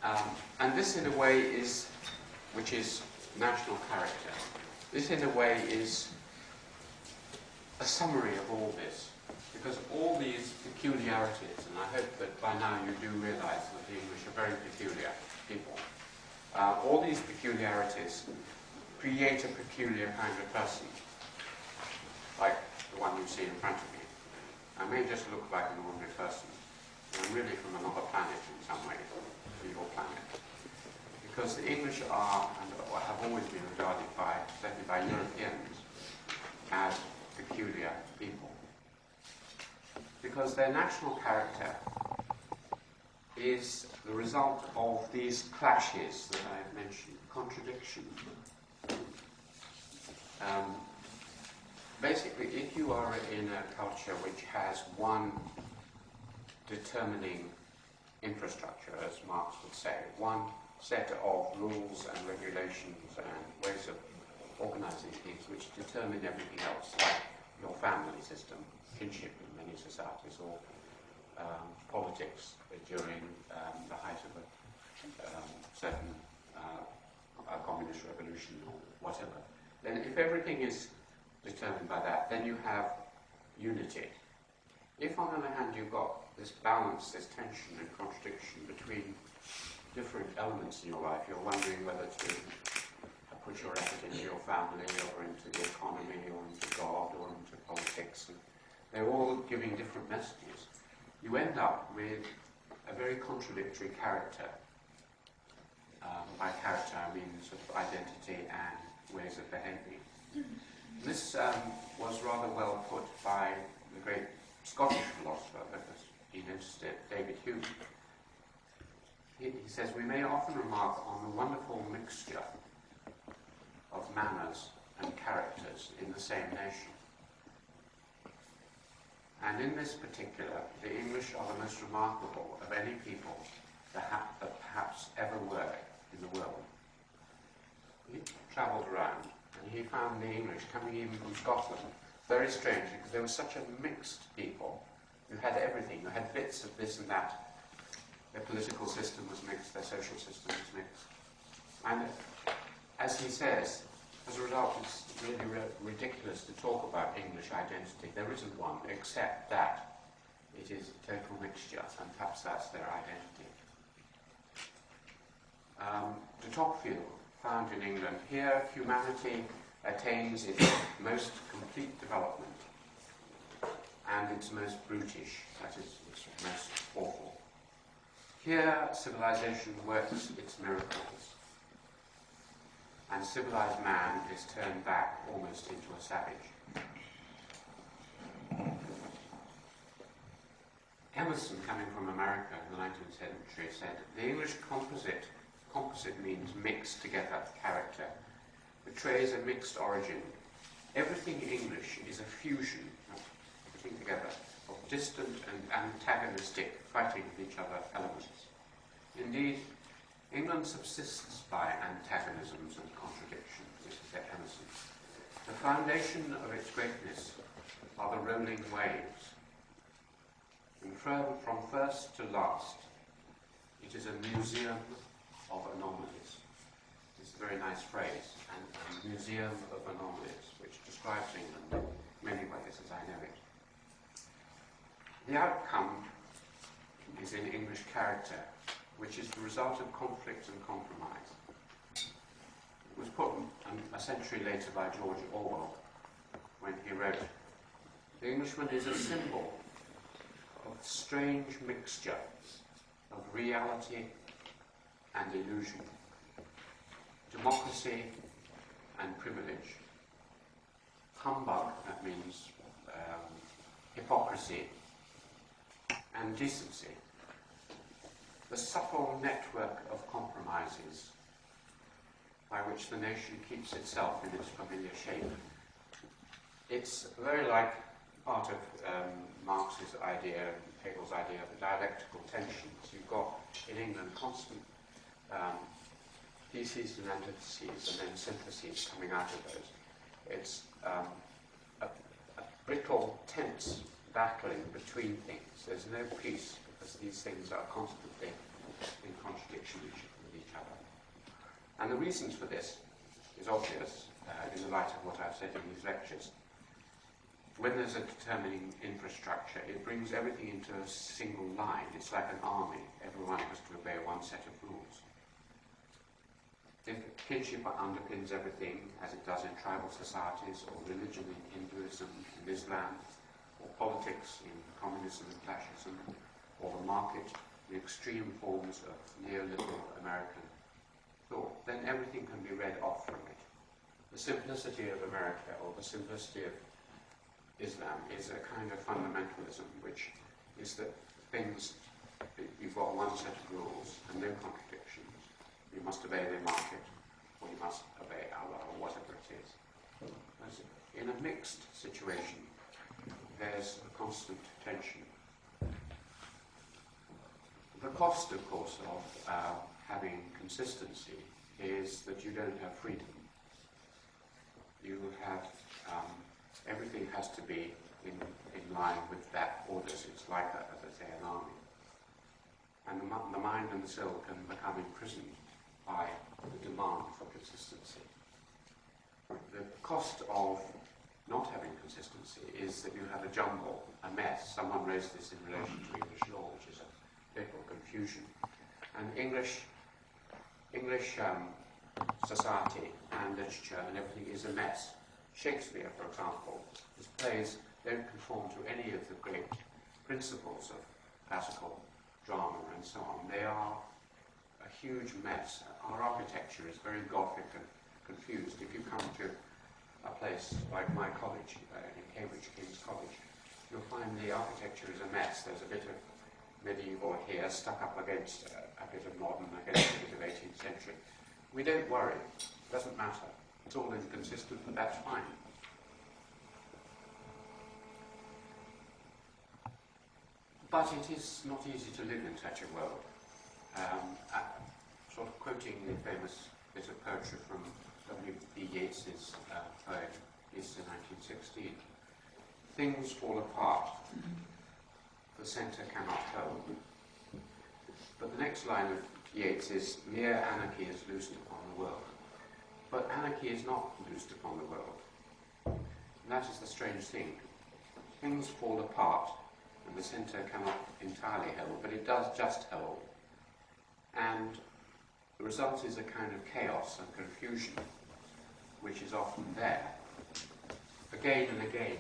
And this, in a way, is, which is national character. This, in a way, is a summary of all this, because all these peculiarities, and I hope that by now you do realize that the English are very peculiar people, all these peculiarities create a peculiar kind of person, like the one you see in front of me. I may just look like an ordinary person, but I'm really from another planet in some ways, to your planet. Because the English are, and have always been regarded by, certainly by Europeans, as peculiar people. Because their national character is the result of these clashes that I've mentioned, contradictions. Basically, if you are in a culture which has one determining infrastructure, as Marx would say, one set of rules and regulations and ways of organizing things which determine everything else, like your family system, kinship in many societies, or politics during the height of a certain communist revolution or whatever, then if everything is determined by that, then you have unity. If, on the other hand, you've got this balance, this tension and contradiction between different elements in your life, you're wondering whether to put your effort into your family or into the economy or into God or into politics, and they're all giving different messages, you end up with a very contradictory character. By character, I mean sort of identity and ways of behaving. This was rather well put by the great Scottish philosopher, because he noticed it, David Hume. He says, we may often remark on the wonderful mixture of manners and characters in the same nation. And in this particular, the English are the most remarkable of any people that perhaps ever were in the world. He travelled around, and he found the English, coming even from Scotland, very strange, because they were such a mixed people. You had everything. You had bits of this and that. Their political system was mixed. Their social system was mixed. And as he says, as a result, it's really ridiculous to talk about English identity. There isn't one, except that it is a total mixture, and perhaps that's their identity. De Tocqueville found in England, here humanity attains its most complete development and its most brutish, that is, its most awful. Here civilization works its miracles, and civilized man is turned back almost into a savage. Emerson, coming from America in the 19th century, said, the English composite means mixed together character, betrays a mixed origin. Everything English is a fusion, putting together, of distant and antagonistic, fighting with each other elements. Indeed, England subsists by antagonisms and contradictions, this is Emerson. The foundation of its greatness are the rolling waves. And from first to last, it is a museum of anomalies. It's a very nice phrase, and a museum of anomalies, which describes England in many ways as I know it. The outcome is in English character, which is the result of conflict and compromise. It was put a century later by George Orwell when he wrote, the Englishman is a symbol of strange mixture of reality and illusion, democracy and privilege, humbug, that means hypocrisy, and decency. The subtle network of compromises by which the nation keeps itself in its familiar shape. It's very like part of Marx's idea and Hegel's idea of the dialectical tensions. You've got in England constant theses and antitheses and then syntheses coming out of those. It's a brittle, tense battling between things. There's no peace because these things are constantly in contradiction with each other. And the reasons for this is obvious in the light of what I've said in these lectures. When there's a determining infrastructure, it brings everything into a single line. It's like an army. Everyone has to obey one set of rules. If kinship underpins everything, as it does in tribal societies, or religion in Hinduism and Islam, or politics in communism and fascism, or the market, the extreme forms of neoliberal American thought, then everything can be read off from it. The simplicity of America, or the simplicity of Islam, is a kind of fundamentalism, which is that things, you've got one set of rules and no contradictions. You must obey the market, or you must obey Allah, or whatever it is. As in a mixed situation, there's a constant tension. The cost, of course, of having consistency is that you don't have freedom. You have, everything has to be in line with that orders. It's like, as I say, an army. And the mind and the soul can become imprisoned by the demand for consistency. The cost of not having consistency is that you have a jumble, a mess. Someone raised this in relation to English law, which is a little confusion. And English society and literature and everything is a mess. Shakespeare, for example, his plays don't conform to any of the great principles of classical drama and so on. They are a huge mess. Our architecture is very Gothic and confused. If you come to a place like my college, in Cambridge, King's College, you'll find the architecture is a mess. There's a bit of medieval here stuck up against a bit of modern, against a bit of 18th century. We don't worry. It doesn't matter. It's all inconsistent, but that's fine. But it is not easy to live in such a world. Sort of quoting the famous bit of poetry from W.B. Yeats's poem, Easter 1916, things fall apart, the centre cannot hold. But the next line of Yeats is, mere anarchy is loosed upon the world. But anarchy is not loosed upon the world. And that is the strange thing. Things fall apart, and the centre cannot entirely hold, but it does just hold. And the result is a kind of chaos and confusion, which is often there. Again and again,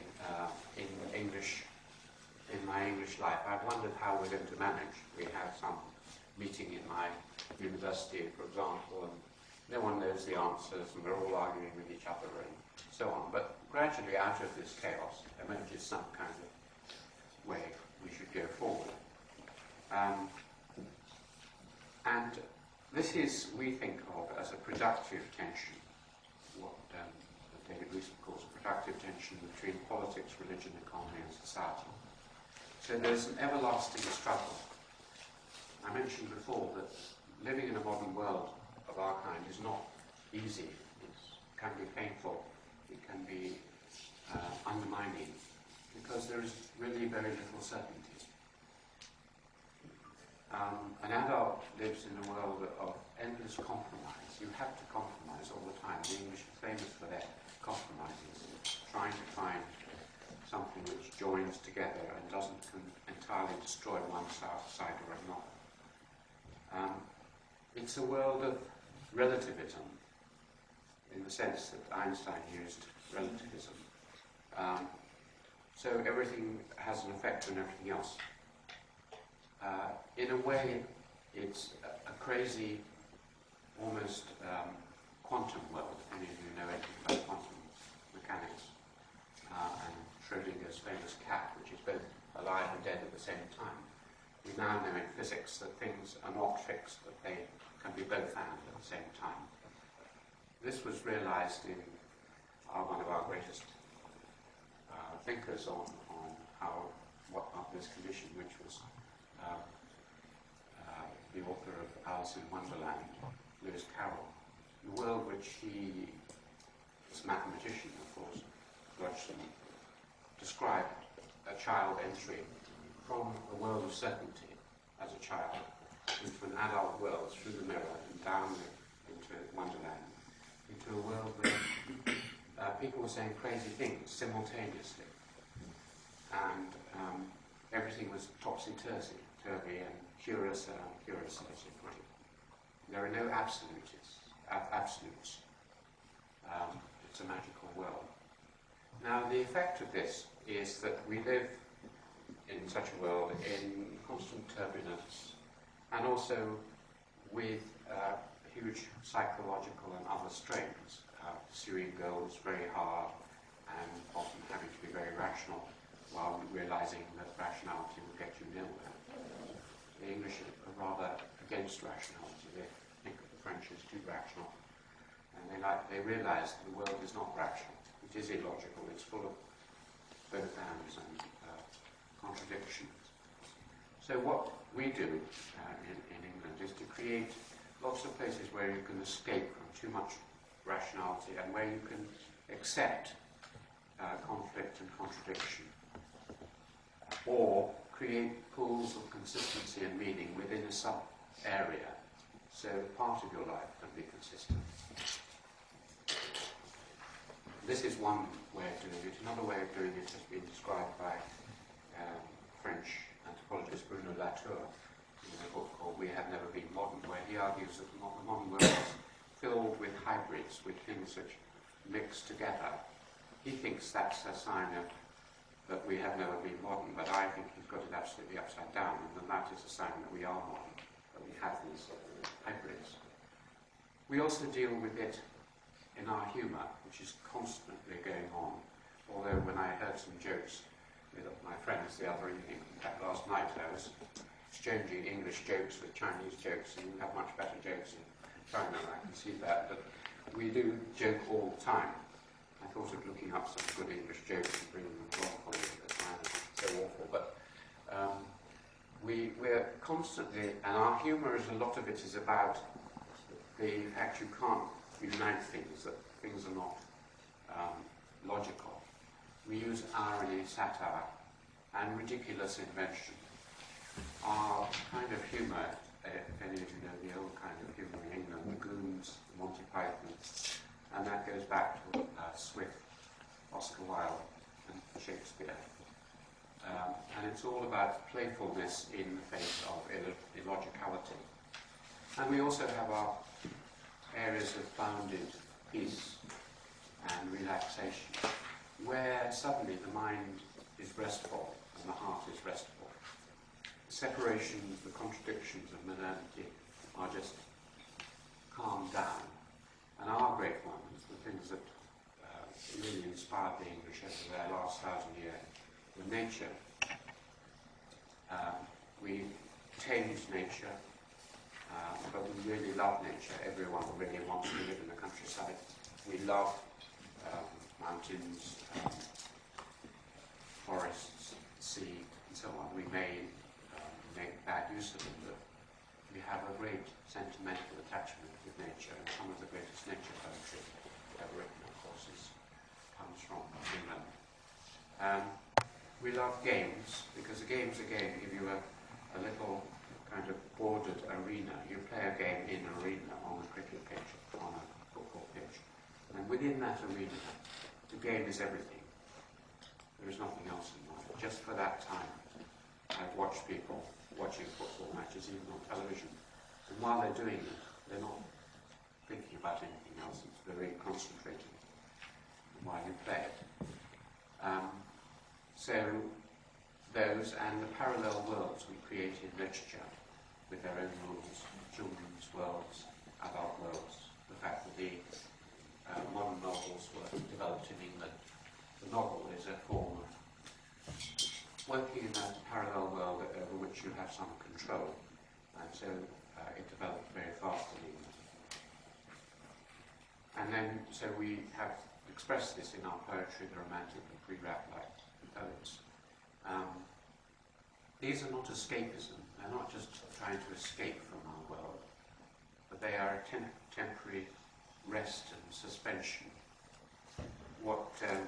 in my English life, I've wondered how we're going to manage. We have some meeting in my university, for example, and no one knows the answers, and we're all arguing with each other, and so on. But gradually, out of this chaos, emerges some kind of way we should go forward. And this is, we think of as a productive tension, what David Reesman calls a productive tension between politics, religion, economy, and society. So there's an everlasting struggle. I mentioned before that living in a modern world of our kind is not easy. It can be painful. It can be undermining, because there is really very little certainty. An adult lives in a world of endless compromise. You have to compromise all the time. The English are famous for their compromises, trying to find something which joins together and doesn't entirely destroy one side or another. It's a world of relativism, in the sense that Einstein used relativism. So everything has an effect on everything else. In a way, it's a crazy, almost quantum world. Any of you know anything about quantum mechanics, and Schrödinger's famous cat, which is both alive and dead at the same time. We now know in physics that things are not fixed, that they can be both and at the same time. This was realized in one of our greatest thinkers on this condition, which was the author of Alice in Wonderland, Lewis Carroll. The world which he, this mathematician, of course, Hodgson, described a child entering from a world of certainty as a child into an adult world through the mirror and down into Wonderland, into a world where people were saying crazy things simultaneously, and everything was topsy-turvy and curious and uncurious, basically. There are no absolutes. It's a magical world. Now, the effect of this is that we live in such a world in constant turbulence, and also with huge psychological and other strains, pursuing goals very hard and often having to be very rational while realizing that rationality will get you nowhere. The English are rather against rationality. They think that the French is too rational, and they realize that the world is not rational. It is illogical. It's full of both ands and contradictions. So what we do in England is to create lots of places where you can escape from too much rationality and where you can accept conflict and contradiction, or create pools of consistency and meaning within a sub-area, so part of your life can be consistent. This is one way of doing it. Another way of doing it has been described by French anthropologist Bruno Latour in a book called We Have Never Been Modern, where he argues that the modern world is filled with hybrids, with things which mix together. He thinks that's a sign of that we have never been modern, but I think he's got it absolutely upside down, and then that is a sign that we are modern, that we have these hybrids. We also deal with it in our humour, which is constantly going on. Although when I heard some jokes with my friends the other evening, in fact last night, I was exchanging English jokes with Chinese jokes, and we have much better jokes in China, I can see that, but we do joke all the time. I thought of looking up some good English jokes and bringing them along for you, but mine is so awful. But we're constantly, and our humour is, a lot of it is about the fact you can't unite things, that things are not logical. We use irony, satire, and ridiculous invention. Our kind of humour, if any of you know the old kind of humour in England, the Goons, the Monty Python, and that goes back to Swift, Oscar Wilde, and Shakespeare. And it's all about playfulness in the face of illogicality. And we also have our areas of bounded peace and relaxation, where suddenly the mind is restful and the heart is restful. The separations, the contradictions of modernity are just calmed down. And our great ones, the things that really inspired the English over their last 1,000 years, were nature. We tamed nature, but we really love nature. Everyone really wants to live in the countryside. We love mountains, forests, sea, and so on. We may make bad use of them, but we have a great sentimental attachment with nature, and some of the greatest nature poetry ever written, of course, comes from England. We love games, because the games again give you a little kind of bordered arena. You play a game in an arena on a cricket pitch, on a football pitch, and within that arena, the game is everything. There is nothing else in life. Just for that time, I've watched people watching football matches, even on television, and while they're doing it, they're not thinking about anything else. It's very concentrated while you play it. So those and the parallel worlds we create in literature with their own rules, children's worlds, adult worlds, the fact that the modern novels were developed in England. The novel is a form of working in a parallel world over which you have some control, and so it developed very fast in England. And then, so we have expressed this in our poetry, the romantic and pre-Raphaelite poets. These are not escapism. They're not just trying to escape from our world, but they are a temporary rest and suspension. What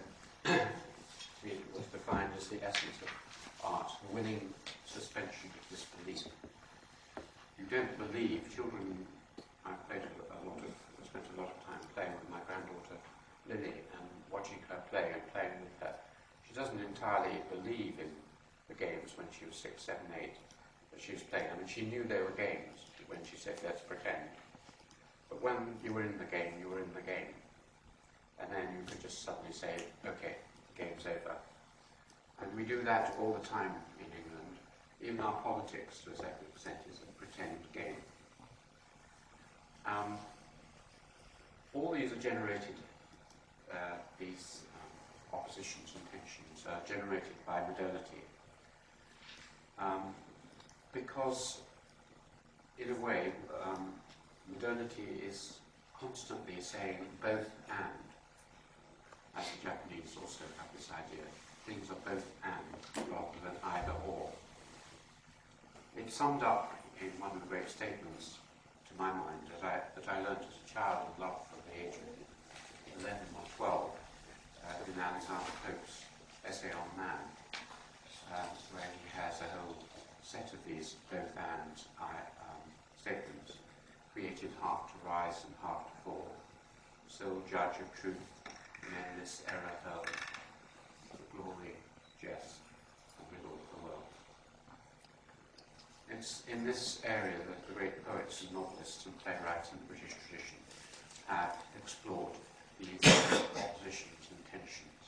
was defined as the essence of art, the winning suspension of disbelief. You don't believe, children, I spent a lot of time playing with my granddaughter Lily and watching her play and playing with her. She doesn't entirely believe in the games when she was 6, 7, 8 that she was playing. I mean, she knew they were games when she said, let's pretend. But when you were in the game, you were in the game. And then you could just suddenly say, okay, the game's over. And we do that all the time in England. Even our politics, to a certain extent, is a pretend game. All these are generated, these oppositions and tensions are generated by modernity. Because, in a way, modernity is constantly saying both and, as the Japanese also have this idea. Things are both and rather than either or. It's summed up in one of the great statements, to my mind, that I learned as a child and loved from the age of 11 or 12, in Alexander Pope's Essay on Man, where he has a whole set of these both and statements, created half to rise and half to fall, sole judge of truth, in endless error hurled, the glory, jest, and riddle of the world. It's in this area that the great poets and novelists and playwrights in the British tradition have explored these oppositions and tensions.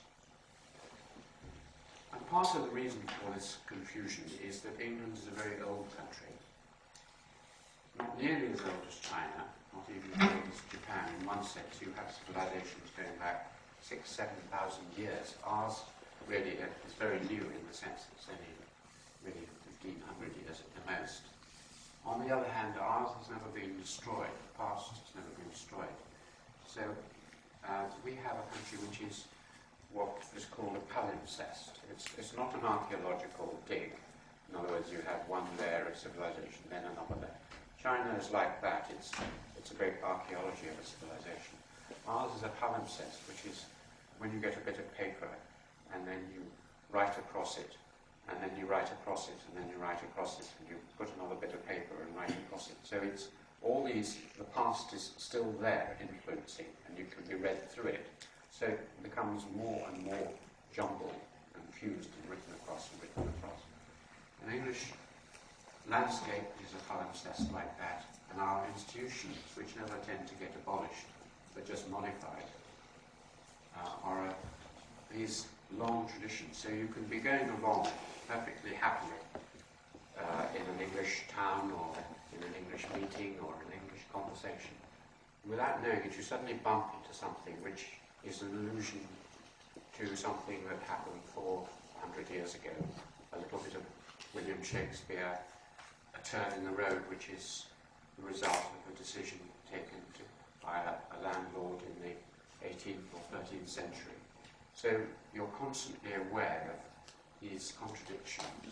And part of the reason for this confusion is that England is a very old country, not nearly as old as China, not even as old as Japan. In one sense, you have civilizations going back 6,000 to 7,000 years. Ours really is very new in the sense it's only really 1,500 years at the most. On the other hand, ours has never been destroyed. The past has never been destroyed. So we have a country which is what is called a palimpsest. It's not an archaeological dig. In other words, you have one layer of civilization, then another layer. China is like that. It's a great archaeology of a civilization. Ours is a palimpsest, which is when you get a bit of paper and then you write across it, and then you write across it, and then you write across it, and you put another bit of paper and write across it. So it's all these, the past is still there influencing, and you can be read through it. So it becomes more and more jumbled and fused and written across and written across. An English landscape is a palimpsest like that, and our institutions, which never tend to get abolished, but just modified, are these long traditions. So you can be going along perfectly happily in an English town or in an English meeting or an English conversation. Without knowing it, you suddenly bump into something which is an allusion to something that happened 400 years ago. A little bit of William Shakespeare, a turn in the road which is the result of a decision taken by a landlord in the 18th or 13th century. So you're constantly aware of these contradictions.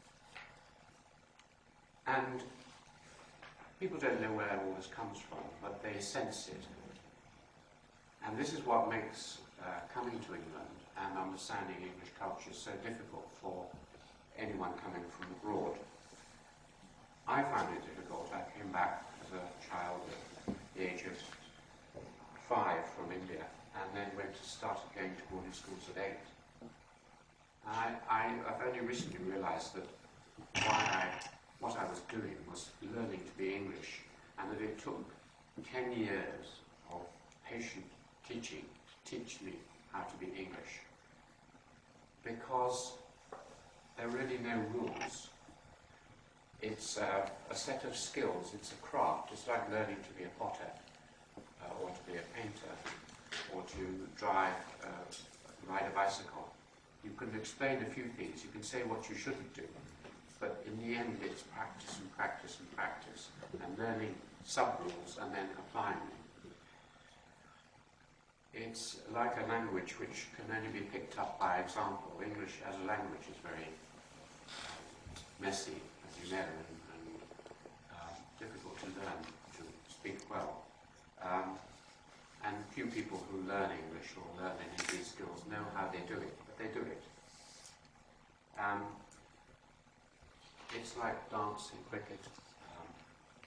And people don't know where all this comes from, but they sense it. And this is what makes coming to England and understanding English culture so difficult for anyone coming from abroad. I found it difficult. I came back as a child at the age of 5 from India, and then started going to boarding schools at 8. I've only recently realised that what I was doing was learning to be English, and that it took 10 years of patient teaching to teach me how to be English. Because there are really no rules. It's a set of skills, it's a craft. It's like learning to be a potter, or to be a painter, or to ride a bicycle. You can explain a few things, you can say what you shouldn't do, but in the end it's practice and practice and practice, and learning sub-rules and then applying them. It's like a language which can only be picked up by example. English as a language is very messy, as you know, and difficult to learn to speak well. And few people who learn English or learn any of these skills know how they do it, but they do it. It's like dance and cricket.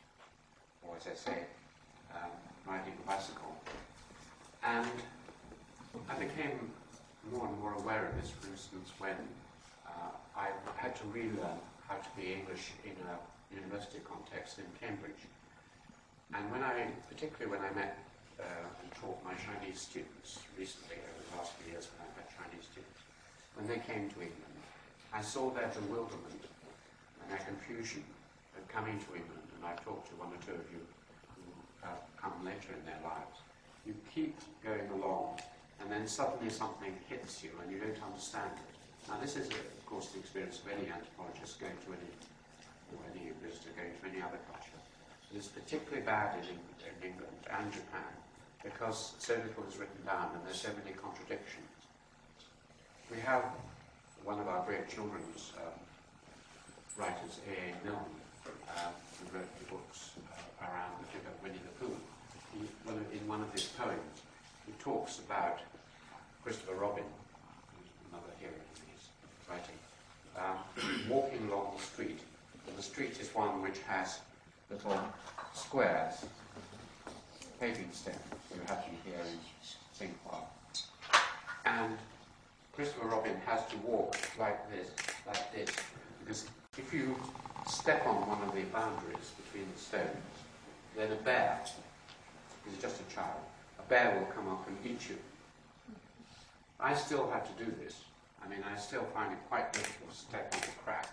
or as I say, riding a bicycle. And I became more and more aware of this, for instance, when I had to relearn how to be English in a university context in Cambridge. And particularly when I met and taught my Chinese students recently, over the last few years when I've had Chinese students, when they came to England, I saw their bewilderment and their confusion at coming to England, and I've talked to one or two of you who have come later in their lives. You keep going along, and then suddenly something hits you and you don't understand it. Now this is, of course, the experience of any anthropologist going to any visitor going to any other culture. It is particularly bad in England and Japan because so little is written down and there's so many contradictions. We have one of our great children's writers, A.A. Milne, who wrote the books around the figure of Winnie the Pooh. In one of his poems, he talks about Christopher Robin, who's another hero in his writing, walking along the street. And the street is one which has little squares, paving stones, you have them here in Tsinghua. And Christopher Robin has to walk like this, because if you step on one of the boundaries between the stones, then a bear, who's just a child, a bear will come up and eat you. I still have to do this. I mean, I still find it quite difficult to step on the crack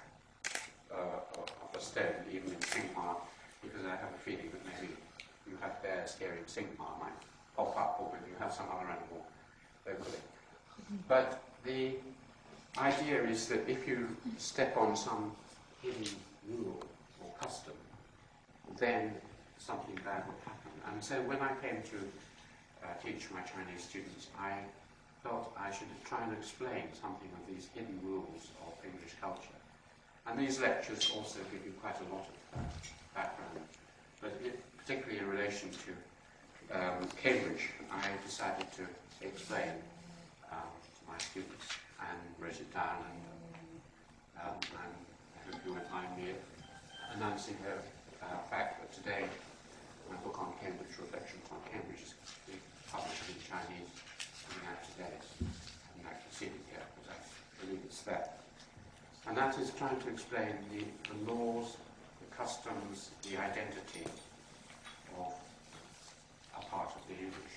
of a stone, even in Tsinghua, because I have a feeling that maybe you have bears here in Tsinghua might pop up, or maybe you have some other animal locally. But the idea is that if you step on some hidden rule or custom, then something bad will happen. And so when I came to teach my Chinese students, I thought I should try and explain something of these hidden rules of English culture. And these lectures also give you quite a lot of background. But particularly in relation to Cambridge, I decided to explain to my students and wrote it down, and I hope you won't mind me announcing the fact that today my book on Cambridge, Reflections on Cambridge, is published in Chinese, coming out today. I haven't actually seen it yet, but I believe it's there. And that is trying to explain the laws, the customs, the identity of a part of the English.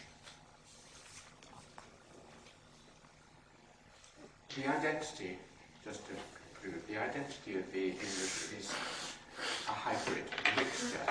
The identity, just to conclude, the identity of the English is a hybrid, a mixture,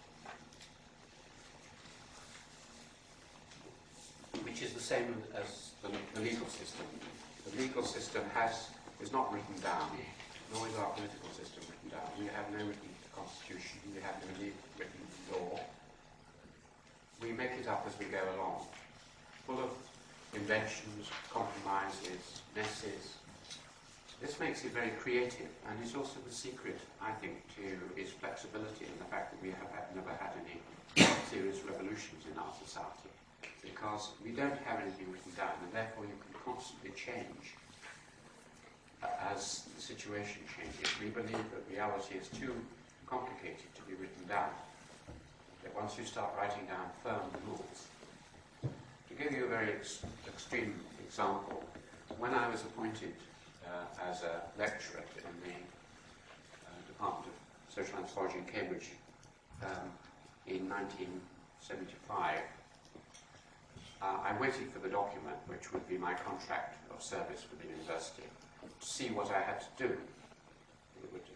which is the same as the legal system. The legal system is not written down, nor is our political system written down. We have no written constitution, we have no written law. We make it up as we go along, full of inventions, compromises, messes. This makes it very creative, and it's also the secret, I think, to its flexibility and the fact that we have never had any serious revolutions in our society, because we don't have anything written down, and therefore you can constantly change as the situation changes. We believe that reality is too complicated to be written down, that once you start writing down firm rules. To give you a very extreme example, when I was appointed as a lecturer in the Department of Social Anthropology in Cambridge in 1975, I waited for the document which would be my contract of service with the university to see what I had to do. It would